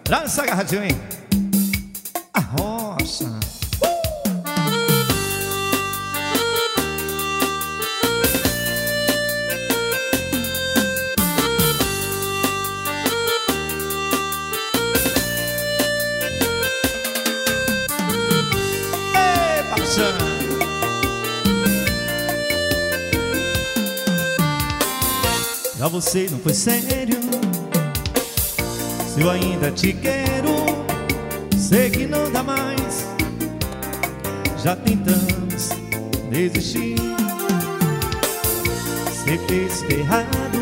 Já nessa agarradinho, hein? A rocha. Ei, paixão. Pra você não foi sério. Se eu ainda te quero, sei que não dá mais. Já tentamos desistir. Você fez errado.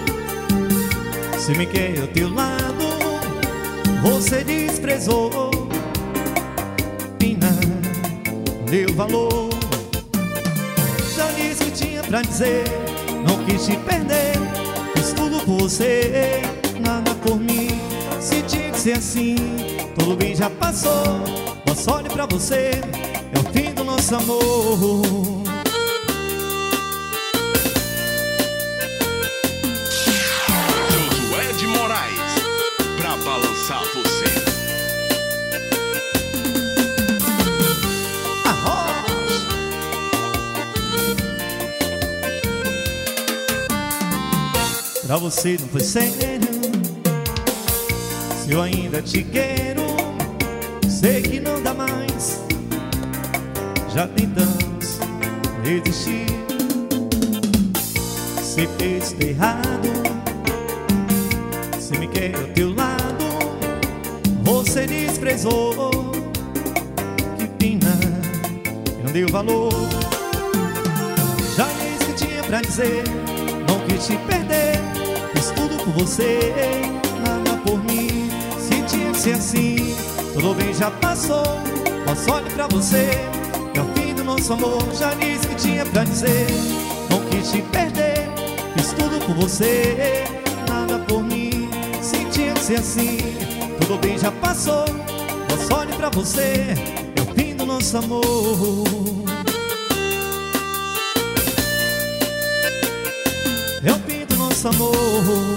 Se me quer ao teu lado, você desprezou. Pina, deu valor. Já disse que tinha pra dizer, não quis te perder. Fiz tudo por você, nada por mim. Se tinha que ser assim, tudo bem, já passou. Boa sorte pra você, é o fim do nosso amor. Josué de Moraes, pra balançar você. A rocha. Pra você não foi sério. Se eu ainda te quero, sei que não dá mais. Já tentamos resistir. Você fez errado. Se me quer ao teu lado, você desprezou. Que pena, não deu valor. Já disse que tinha pra dizer, não quis te perder. Fiz tudo por você, nada por mim. Se tinha que ser assim, tudo bem, já passou. Boa sorte pra você, é o fim do nosso amor. Já disse que tinha pra dizer, não quis te perder. Fiz tudo por você, nada por mim. Se tinha que ser assim, tudo bem, já passou. Boa sorte pra você, é o fim do nosso amor. É o fim do nosso amor.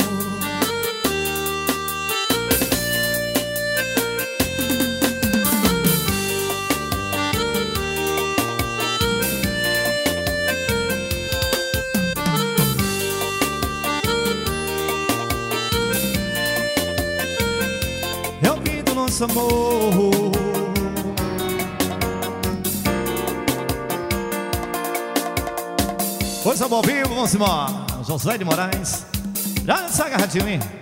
É o fim do nosso amor. Coisa boa, vivo, vamos embora. Josué de Moraes, já nessa agarradinho, hein?